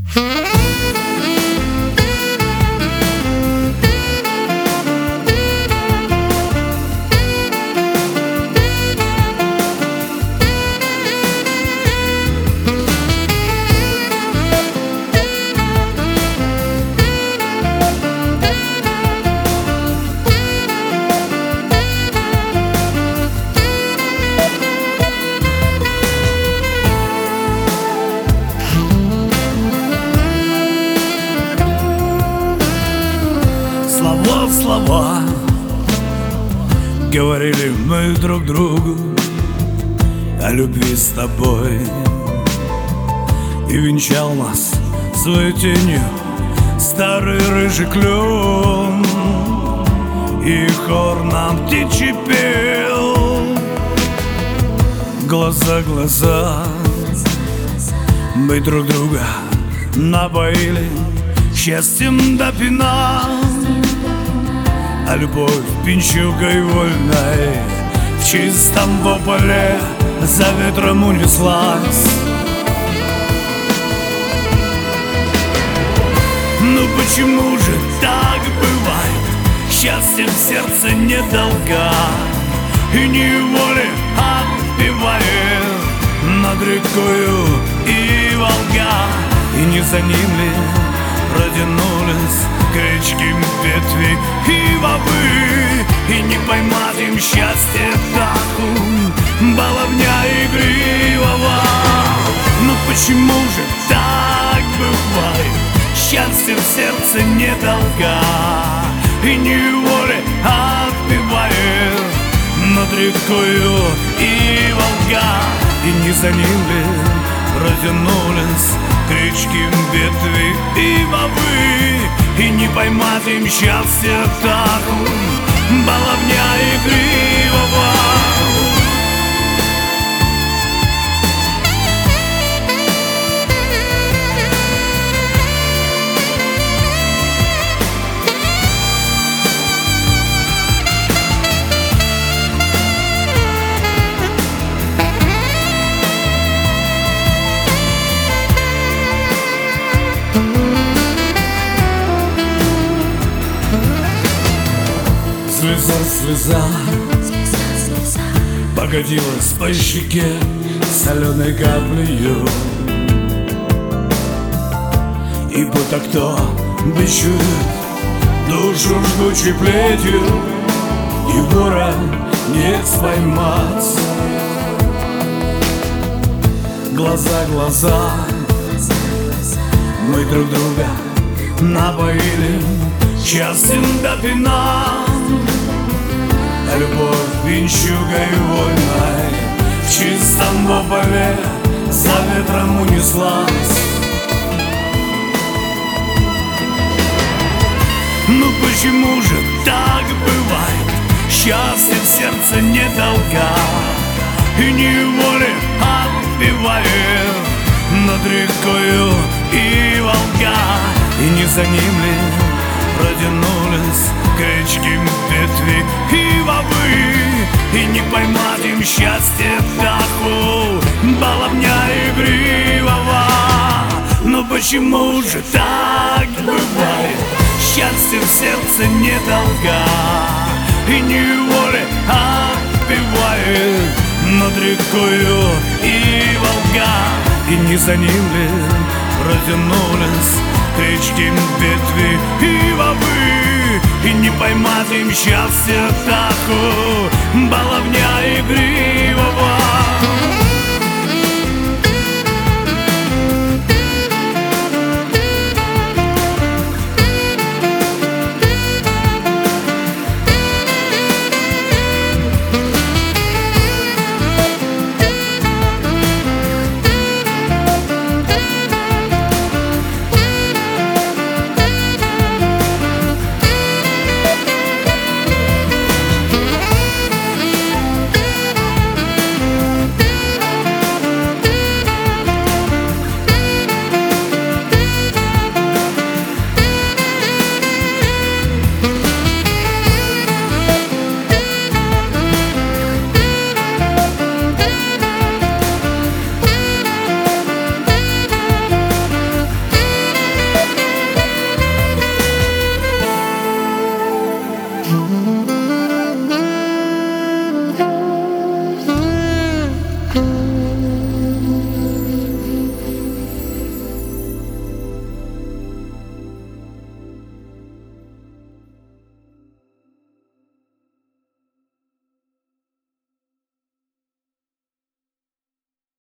Слова говорили мы друг другу о любви с тобой, и венчал нас своей тенью старый рыжий клен, и хор нам птичий пел. Глаза, глаза мы друг друга напоили счастьем до пьяна, а любовь пинчугой вольной в чистом поле за ветром унеслась. Ну почему же так бывает? Счастье в сердце не долга, и неволе отпевает над рекою и Волга. И не за ним ли протянулись крючки ветви и бобы, и не поймать им счастье птаху баловня игривого. Но почему же так бывает? Счастье в сердце не долга, и неволе отпевает над рекою и Волга. И не за ним ли протянулись крючки ветви и бобы, и не поймать им счастье птаху баловня игривого. Слеза покатилась по щеке соленой каплею, и будто кто бичует душу жгучей плетью, и вора не поймать. Глаза, глаза мы друг друга напоили счастьем до пьяна, а любовь пинчугой вольной в чистом поле за ветром унеслась. Ну почему же так бывает? Счастье в сердце не долга, и неволе отпевает над рекою и Волга. И не за ним ли протянулись крючки ветви и бобы, и не поймать им счастье птаху баловня игривого. Но почему же так бывает? Счастье в сердце не долга, и неволе отпевает над рекою и Волга. И не за ним ли протянулись крючки ветви и бобы, и не поймать им счастье птаху баловня игривого.